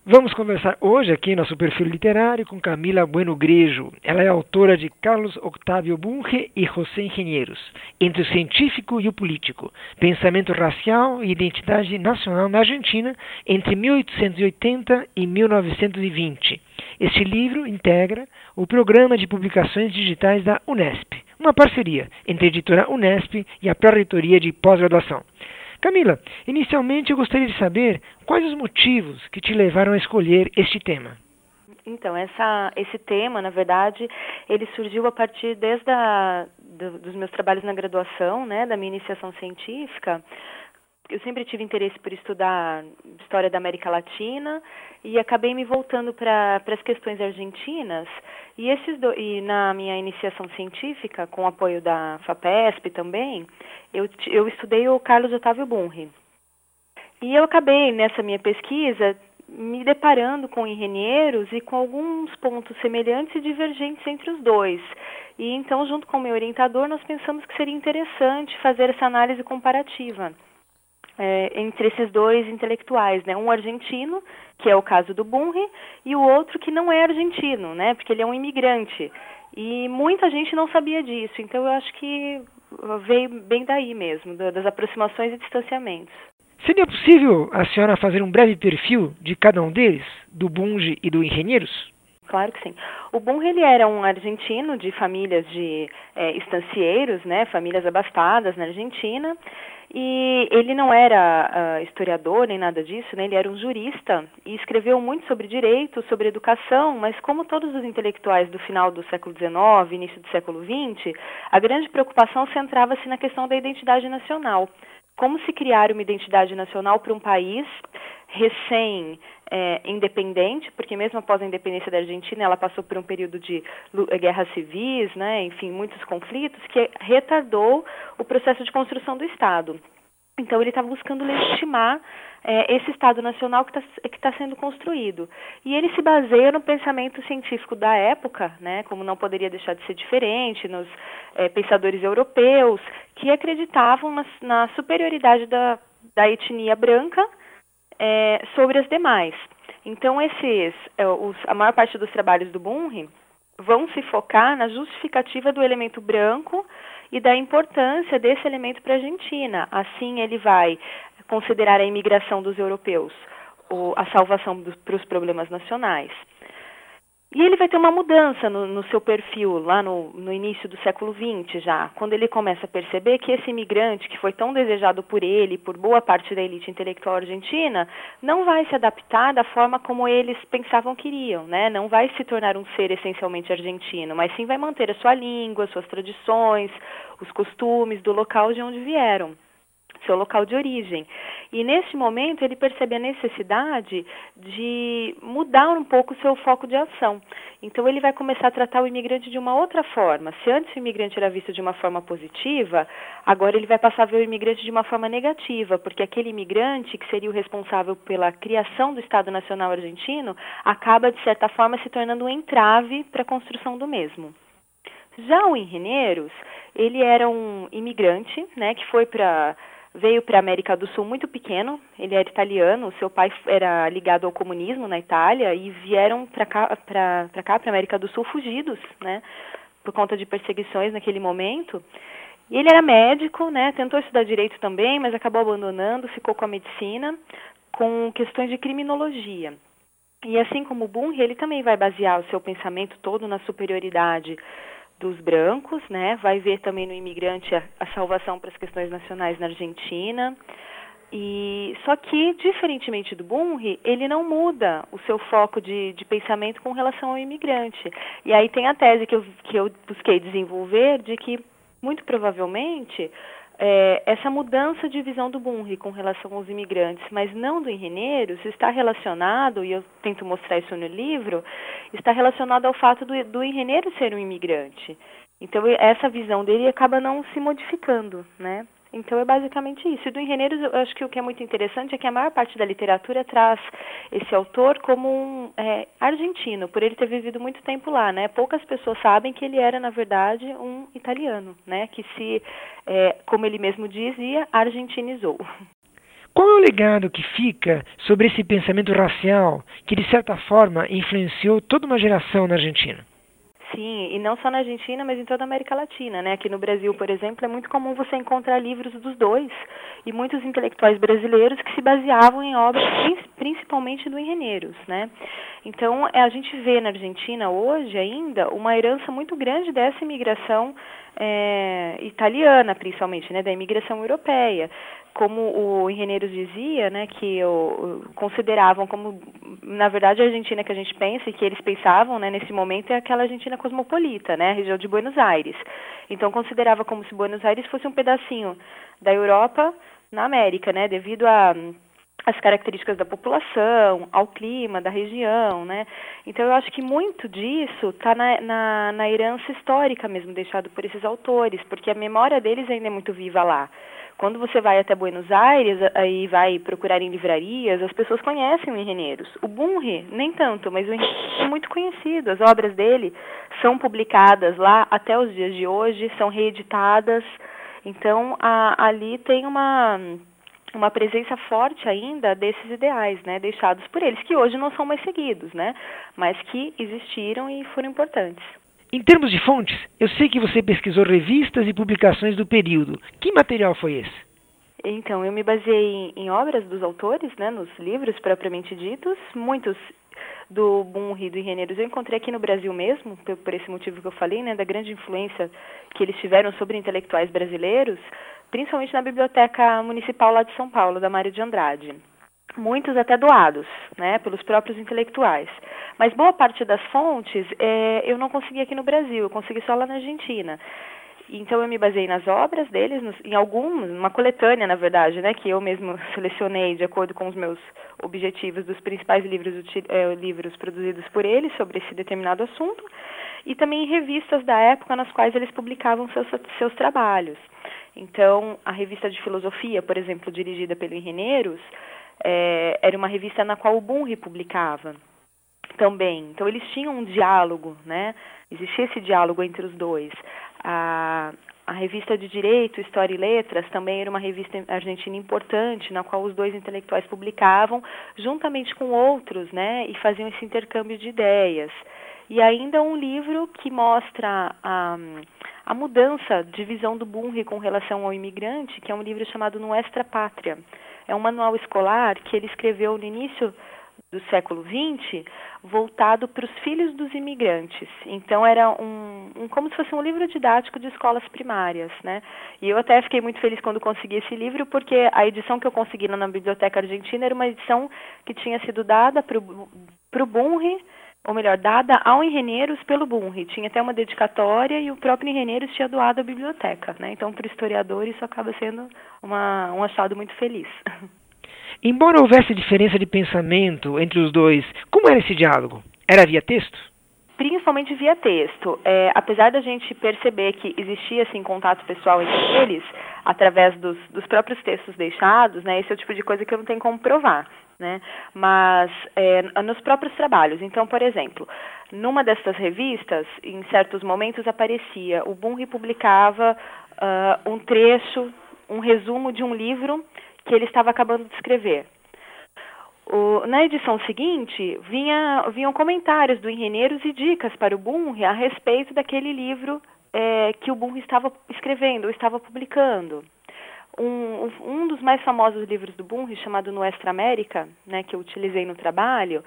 Vamos conversar hoje aqui no nosso perfil literário com Camila Bueno Grejo. Ela é autora de Carlos Octávio Bunge e José Ingenieros, Entre o Científico e o Político, Pensamento Racial e Identidade Nacional na Argentina entre 1880 e 1920. Este livro integra o Programa de Publicações Digitais da Unesp, uma parceria entre a editora Unesp e a Pró-Reitoria de Pós-Graduação. Camila, inicialmente eu gostaria de saber quais os motivos que te levaram a escolher este tema. Então, esse tema, na verdade, ele surgiu a partir dos meus trabalhos na graduação, né, da minha iniciação científica. Eu sempre tive interesse por estudar história da América Latina e acabei me voltando para as questões argentinas. E na minha iniciação científica, com o apoio da FAPESP também, eu estudei o Carlos Octávio Bunge. E eu acabei, nessa minha pesquisa, me deparando com engenheiros e com alguns pontos semelhantes e divergentes entre os dois. E então, junto com o meu orientador, nós pensamos que seria interessante fazer essa análise comparativa entre esses dois intelectuais, né? Um argentino, que é o caso do Bunge, e o outro que não é argentino, né? Porque ele é um imigrante. E muita gente não sabia disso, então eu acho que veio bem daí mesmo, das aproximações e distanciamentos. Seria possível a senhora fazer um breve perfil de cada um deles, do Bunge e do Engenheiros? Claro que sim. O Bunge, ele era um argentino de famílias de estancieiros, né? Famílias abastadas na Argentina. E ele não era historiador nem nada disso, né? Ele era um jurista e escreveu muito sobre direito, sobre educação, mas como todos os intelectuais do final do século XIX, início do século XX, a grande preocupação centrava-se na questão da identidade nacional. Como se criar uma identidade nacional para um país recém-independente, porque mesmo após a independência da Argentina, ela passou por um período de guerras civis, né, enfim, muitos conflitos, que retardou o processo de construção do Estado. Então, ele está buscando legitimar esse Estado Nacional que está sendo construído. E ele se baseia no pensamento científico da época, né, como não poderia deixar de ser diferente, nos pensadores europeus, que acreditavam na superioridade da etnia branca sobre as demais. Então, a maior parte dos trabalhos do Bunge vão se focar na justificativa do elemento branco e da importância desse elemento para a Argentina. Assim, ele vai considerar a imigração dos europeus, a salvação para os problemas nacionais. E ele vai ter uma mudança no seu perfil, lá no início do século XX já, quando ele começa a perceber que esse imigrante, que foi tão desejado por ele e por boa parte da elite intelectual argentina, não vai se adaptar da forma como eles pensavam que iriam, né? Não vai se tornar um ser essencialmente argentino, mas sim vai manter a sua língua, suas tradições, os costumes do local de onde vieram, seu local de origem. E neste momento ele percebe a necessidade de mudar um pouco o seu foco de ação. Então ele vai começar a tratar o imigrante de uma outra forma. Se antes o imigrante era visto de uma forma positiva, agora ele vai passar a ver o imigrante de uma forma negativa, porque aquele imigrante que seria o responsável pela criação do Estado Nacional argentino acaba, de certa forma, se tornando um entrave para a construção do mesmo. Já o Engenheiros, ele era um imigrante, né, que veio para a América do Sul muito pequeno. Ele era italiano, seu pai era ligado ao comunismo na Itália e vieram para a América do Sul fugidos, né, por conta de perseguições naquele momento. E ele era médico, né, tentou estudar direito também, mas acabou abandonando, ficou com a medicina, com questões de criminologia. E assim como o Bunge, ele também vai basear o seu pensamento todo na superioridade dos brancos, né? Vai ver também no imigrante a salvação para as questões nacionais na Argentina. E só que, diferentemente do Bunge, ele não muda o seu foco de pensamento com relação ao imigrante. E aí tem a tese que eu busquei desenvolver de que, muito provavelmente, essa mudança de visão do Bunge com relação aos imigrantes, mas não do Engenheiros, está relacionado, e eu tento mostrar isso no livro, está relacionado ao fato do Engenheiro ser um imigrante. Então, essa visão dele acaba não se modificando, né? Então, é basicamente isso. E do Engenheiros, eu acho que o que é muito interessante é que a maior parte da literatura traz esse autor como um argentino, por ele ter vivido muito tempo lá, né? Poucas pessoas sabem que ele era, na verdade, um italiano, né? Que como ele mesmo dizia, argentinizou. Qual é o legado que fica sobre esse pensamento racial que, de certa forma, influenciou toda uma geração na Argentina? Sim, e não só na Argentina, mas em toda a América Latina, né? Aqui no Brasil, por exemplo, é muito comum você encontrar livros dos dois e muitos intelectuais brasileiros que se baseavam em obras principalmente do Henry, né? Então, a gente vê na Argentina hoje ainda uma herança muito grande dessa imigração italiana, principalmente, né? Da imigração europeia. Como o Henry dizia, né, que consideravam como, na verdade, a Argentina que a gente pensa e que eles pensavam, né, nesse momento é aquela Argentina cosmopolita, né, a região de Buenos Aires. Então, considerava como se Buenos Aires fosse um pedacinho da Europa na América, né, devido às características da população, ao clima da região, né. Então, eu acho que muito disso está na herança histórica mesmo, deixado por esses autores, porque a memória deles ainda é muito viva lá. Quando você vai até Buenos Aires e vai procurar em livrarias, as pessoas conhecem o Henry. O Bunge, nem tanto, mas o Henry é muito conhecido. As obras dele são publicadas lá até os dias de hoje, são reeditadas. Então, ali tem uma presença forte ainda desses ideais, né, deixados por eles, que hoje não são mais seguidos, né, mas que existiram e foram importantes. Em termos de fontes, eu sei que você pesquisou revistas e publicações do período. Que material foi esse? Então, eu me baseei em obras dos autores, né, nos livros propriamente ditos. Muitos do Bunge e do Henry eu encontrei aqui no Brasil mesmo, por esse motivo que eu falei, né, da grande influência que eles tiveram sobre intelectuais brasileiros, principalmente na Biblioteca Municipal lá de São Paulo, da Mário de Andrade. Muitos até doados, né, pelos próprios intelectuais. Mas boa parte das fontes eu não consegui aqui no Brasil, eu consegui só lá na Argentina. Então eu me baseei nas obras deles, em algumas, uma coletânea, na verdade, né, que eu mesmo selecionei de acordo com os meus objetivos dos principais livros produzidos por eles sobre esse determinado assunto, e também em revistas da época nas quais eles publicavam seus trabalhos. Então, a revista de filosofia, por exemplo, dirigida pelo Henry, era uma revista na qual o Bunge publicava também. Então, eles tinham um diálogo, né? Existia esse diálogo entre os dois. A revista de Direito, História e Letras também era uma revista argentina importante, na qual os dois intelectuais publicavam, juntamente com outros, né? E faziam esse intercâmbio de ideias. E ainda um livro que mostra a mudança de visão do Bunge com relação ao imigrante, que é um livro chamado Nuestra Pátria. É um manual escolar que ele escreveu no início do século XX, voltado para os filhos dos imigrantes. Então era como se fosse um livro didático de escolas primárias, né? E eu até fiquei muito feliz quando consegui esse livro, porque a edição que eu consegui na Biblioteca Argentina era uma edição que tinha sido dada para o Bunge, ou melhor, dada ao Henry pelo Bunge. Tinha até uma dedicatória e o próprio Henry tinha doado à biblioteca, né? Então, para o historiador, isso acaba sendo um achado muito feliz. Embora houvesse diferença de pensamento entre os dois, como era esse diálogo? Era via texto? Principalmente via texto. Apesar da gente perceber que existia assim, contato pessoal entre eles, através dos próprios textos deixados, né? Esse é o tipo de coisa que eu não tenho como provar, né? Mas nos próprios trabalhos. Então, por exemplo, numa dessas revistas, em certos momentos aparecia, o Bunge publicava um trecho, um resumo de um livro que ele estava acabando de escrever. Na edição seguinte, vinham comentários do Henry e dicas para o Bunge a respeito daquele livro que o Bunge estava escrevendo ou estava publicando. Um dos mais famosos livros do Bunge, chamado Nuestra América, né, que eu utilizei no trabalho,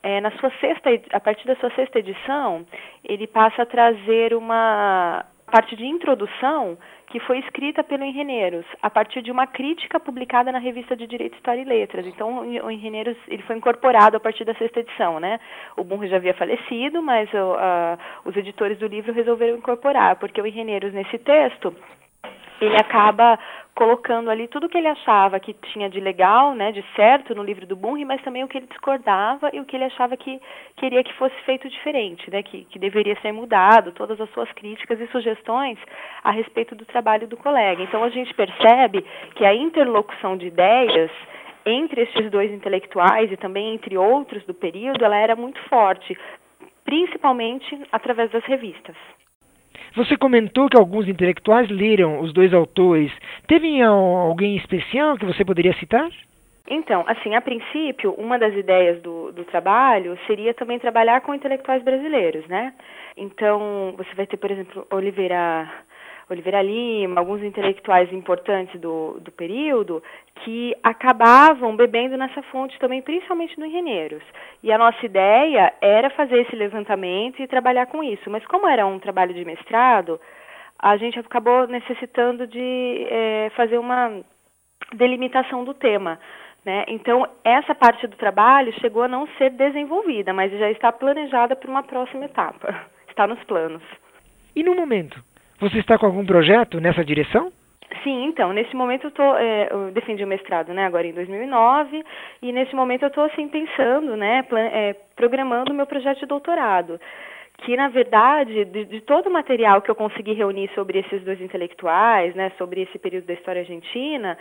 a partir da sua sexta edição, ele passa a trazer uma parte de introdução que foi escrita pelo Henry, a partir de uma crítica publicada na revista de Direito, História e Letras. Então, o Henry ele foi incorporado a partir da sexta edição, né? O Bunge já havia falecido, mas os editores do livro resolveram incorporar, porque o Henry, nesse texto, ele acaba colocando ali tudo o que ele achava que tinha de legal, né, de certo no livro do Bunge, mas também o que ele discordava e o que ele achava que queria que fosse feito diferente, né, que deveria ser mudado, todas as suas críticas e sugestões a respeito do trabalho do colega. Então a gente percebe que a interlocução de ideias entre estes dois intelectuais e também entre outros do período, ela era muito forte, principalmente através das revistas. Você comentou que alguns intelectuais leram os dois autores. Teve alguém especial que você poderia citar? Então, assim, a princípio, uma das ideias do trabalho seria também trabalhar com intelectuais brasileiros, né? Então, você vai ter, por exemplo, Oliveira Lima, alguns intelectuais importantes do período que acabavam bebendo nessa fonte também, principalmente no Engenheiros. E a nossa ideia era fazer esse levantamento e trabalhar com isso. Mas como era um trabalho de mestrado, a gente acabou necessitando de fazer uma delimitação do tema, né? Então, essa parte do trabalho chegou a não ser desenvolvida, mas já está planejada para uma próxima etapa. Está nos planos. E no momento, você está com algum projeto nessa direção? Sim, então, nesse momento eu defendi o mestrado, né, agora em 2009, e nesse momento eu estou, assim, pensando, né, programando o meu projeto de doutorado, que, na verdade, de todo o material que eu consegui reunir sobre esses dois intelectuais, né, sobre esse período da história argentina,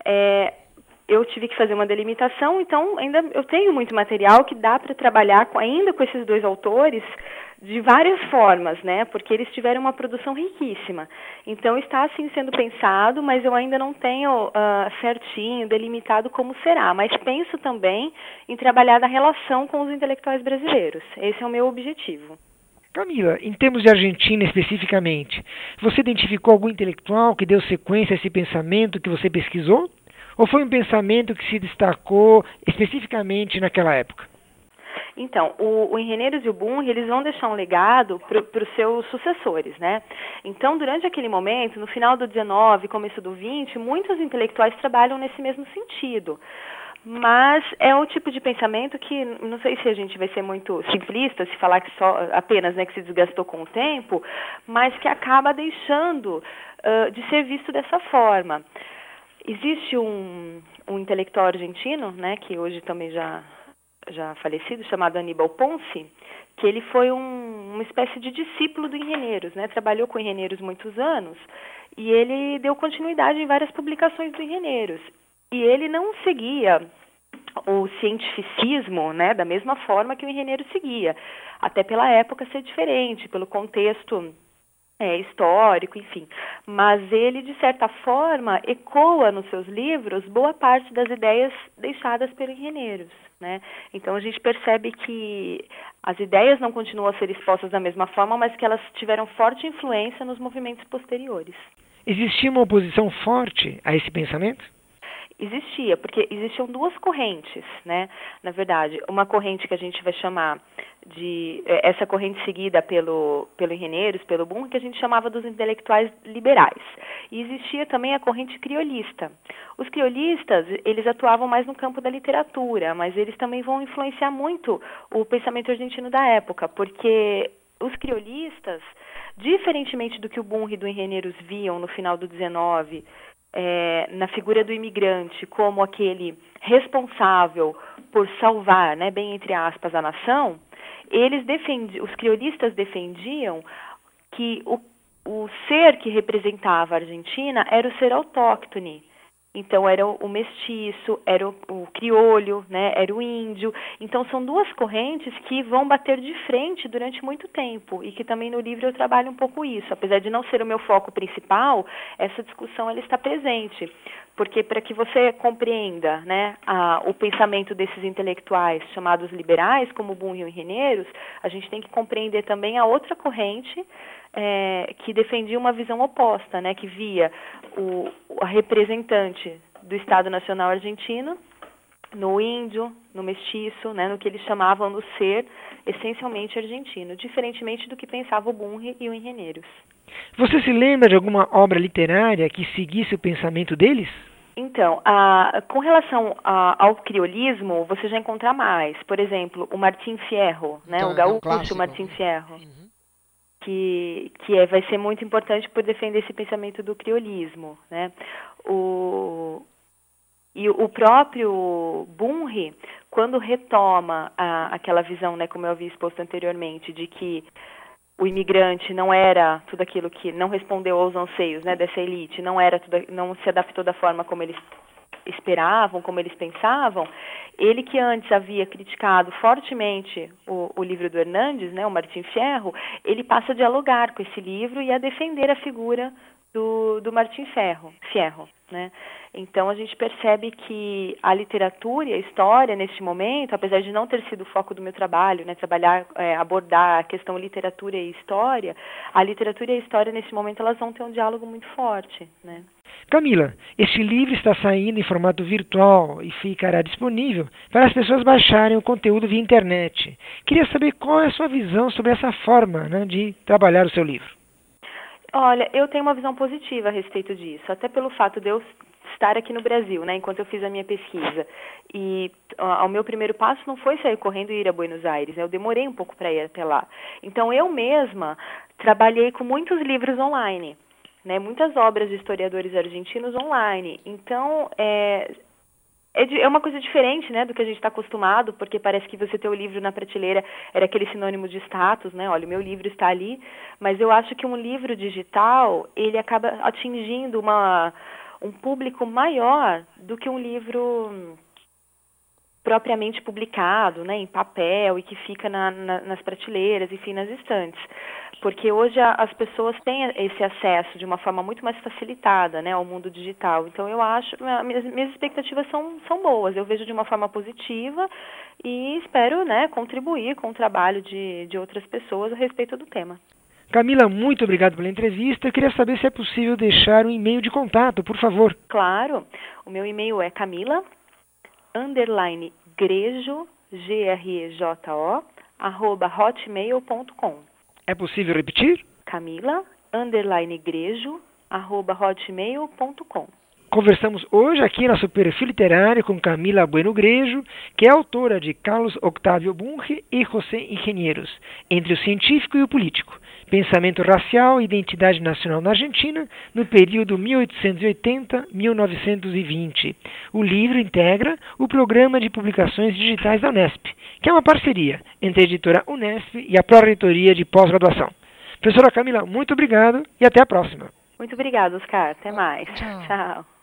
eu tive que fazer uma delimitação, então ainda eu tenho muito material que dá para trabalhar ainda com esses dois autores de várias formas, né? Porque eles tiveram uma produção riquíssima. Então está assim sendo pensado, mas eu ainda não tenho certinho, delimitado como será. Mas penso também em trabalhar na relação com os intelectuais brasileiros. Esse é o meu objetivo. Camila, em termos de Argentina especificamente, você identificou algum intelectual que deu sequência a esse pensamento que você pesquisou? Ou foi um pensamento que se destacou especificamente naquela época? Então, o Engenheiros e o Bunge, eles vão deixar um legado para os seus sucessores, né? Então, durante aquele momento, no final do 19, começo do 20, muitos intelectuais trabalham nesse mesmo sentido. Mas é um tipo de pensamento que, não sei se a gente vai ser muito simplista, se falar que só apenas, né, que se desgastou com o tempo, mas que acaba deixando de ser visto dessa forma. Existe um intelectual argentino, né, que hoje também já falecido, chamado Aníbal Ponce, que ele foi uma espécie de discípulo do Engenheiros, né, trabalhou com Engenheiros muitos anos, e ele deu continuidade em várias publicações do Engenheiros. E ele não seguia o cientificismo, né, da mesma forma que o Engenheiro seguia, até pela época ser diferente, pelo contexto histórico, enfim. Mas ele, de certa forma, ecoa nos seus livros boa parte das ideias deixadas pelos Engenheiros, né? Então a gente percebe que as ideias não continuam a ser expostas da mesma forma, mas que elas tiveram forte influência nos movimentos posteriores. Existia uma oposição forte a esse pensamento? Existia, porque existiam duas correntes, né? Na verdade, uma corrente que a gente vai chamar de essa corrente seguida pelo Engenheiros, pelo Bunge, que a gente chamava dos intelectuais liberais. E existia também a corrente criolista. Os criolistas, eles atuavam mais no campo da literatura, mas eles também vão influenciar muito o pensamento argentino da época, porque os criolistas, diferentemente do que o Bunge e do Engenheiros viam no final do 19, na figura do imigrante como aquele responsável por salvar, né, bem entre aspas, a nação, os criolistas defendiam que o ser que representava a Argentina era o ser autóctone. Então, era o mestiço, era o criolho, né, era o índio. Então, são duas correntes que vão bater de frente durante muito tempo e que também no livro eu trabalho um pouco isso. Apesar de não ser o meu foco principal, essa discussão ela está presente. Porque para que você compreenda, né, o pensamento desses intelectuais chamados liberais, como Bunge e Engenheiros, a gente tem que compreender também a outra corrente que defendia uma visão oposta, né, que via a representante do Estado Nacional Argentino no índio, no mestiço, né, no que eles chamavam do ser essencialmente argentino, diferentemente do que pensava o Bunge e o Engenheiros. Você se lembra de alguma obra literária que seguisse o pensamento deles? Então, com relação ao criolismo, você já encontra mais. Por exemplo, o Martín Fierro, né, então, o gaúcho Martín Fierro. Uhum. Que vai ser muito importante por defender esse pensamento do criolismo, né? O próprio Bunge, quando retoma aquela visão, né, como eu havia exposto anteriormente, de que o imigrante não era tudo aquilo que não respondeu aos anseios, né, dessa elite, não se adaptou da forma como eles esperavam, como eles pensavam, ele que antes havia criticado fortemente o livro do Hernández, né, o Martín Fierro, ele passa a dialogar com esse livro e a defender a figura do Martim Fierro, né? Então a gente percebe que a literatura e a história neste momento, apesar de não ter sido o foco do meu trabalho, né, abordar a questão literatura e história, a literatura e a história neste momento elas vão ter um diálogo muito forte, né? Camila, este livro está saindo em formato virtual e ficará disponível para as pessoas baixarem o conteúdo via internet. Queria saber qual é a sua visão sobre essa forma, né, de trabalhar o seu livro. Olha, eu tenho uma visão positiva a respeito disso, até pelo fato de eu estar aqui no Brasil, né, enquanto eu fiz a minha pesquisa. E o meu primeiro passo não foi sair correndo e ir a Buenos Aires, né, eu demorei um pouco para ir até lá. Então eu mesma trabalhei com muitos livros online, né, muitas obras de historiadores argentinos online. Então é uma coisa diferente, né, do que a gente está acostumado, porque parece que você ter o livro na prateleira era aquele sinônimo de status, né, olha, o meu livro está ali, mas eu acho que um livro digital, ele acaba atingindo um público maior do que um livro propriamente publicado, né, em papel e que fica nas prateleiras, enfim, nas estantes. Porque hoje as pessoas têm esse acesso de uma forma muito mais facilitada, né, ao mundo digital. Então eu acho, minhas expectativas são boas, eu vejo de uma forma positiva e espero, né, contribuir com o trabalho de outras pessoas a respeito do tema. Camila, muito obrigado pela entrevista. Eu queria saber se é possível deixar um e-mail de contato, por favor. Claro, o meu e-mail é camila_grejo, grejo, @hotmail.com. É possível repetir? camila_grejo, @hotmail.com. Conversamos hoje aqui na Superfio Literário com Camila Bueno Grejo, que é autora de Carlos Octávio Bunge e José Ingenieros, Entre o Científico e o Político, Pensamento Racial e Identidade Nacional na Argentina, no período 1880-1920. O livro integra o Programa de Publicações Digitais da Unesp, que é uma parceria entre a editora Unesp e a Pró-Reitoria de Pós-Graduação. Professora Camila, muito obrigado e até a próxima. Muito obrigada, Oscar. Até mais. Tchau. Tchau.